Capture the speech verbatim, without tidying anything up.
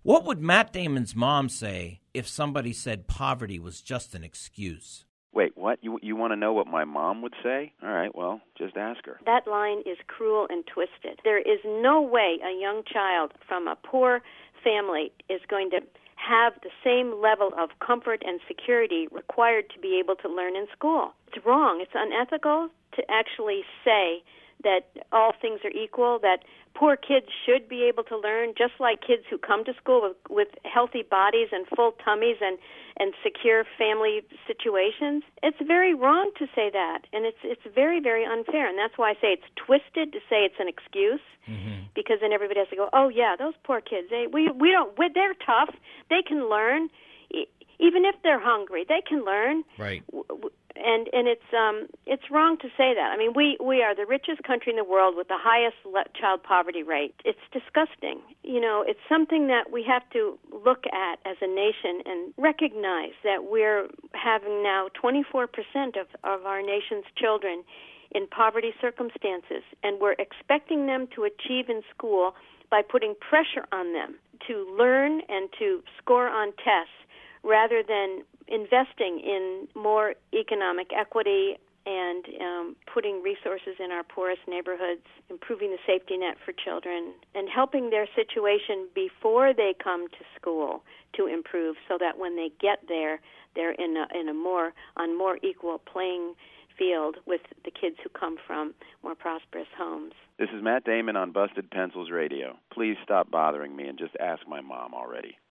What would Matt Damon's mom say if somebody said poverty was just an excuse? Wait, what? You you want to know what my mom would say? All right, well, just ask her. That line is cruel and twisted. There is no way a young child from a poor family is going to have the same level of comfort and security required to be able to learn in school. It's wrong. It's unethical to actually say that all things are equal, that poor kids should be able to learn just like kids who come to school with, with healthy bodies and full tummies and, and secure family situations. It's very wrong to say that, and it's it's very, very unfair. And that's why I say it's twisted to say it's an excuse, mm-hmm. because then everybody has to go, oh, yeah, those poor kids, they we, we don't, we, they're tough. They can learn. Even if they're hungry, they can learn. Right. And and it's um it's wrong to say that. I mean, we, we are the richest country in the world with the highest le- child poverty rate. It's disgusting. You know, it's something that we have to look at as a nation and recognize that we're having now twenty-four percent of, of our nation's children in poverty circumstances, and we're expecting them to achieve in school by putting pressure on them to learn and to score on tests rather than investing in more economic equity and um, putting resources in our poorest neighborhoods, improving the safety net for children, and helping their situation before they come to school to improve, so that when they get there, they're in a, in a more on more equal playing field with the kids who come from more prosperous homes. This is Matt Damon on Busted Pencils Radio. Please stop bothering me and just ask my mom already.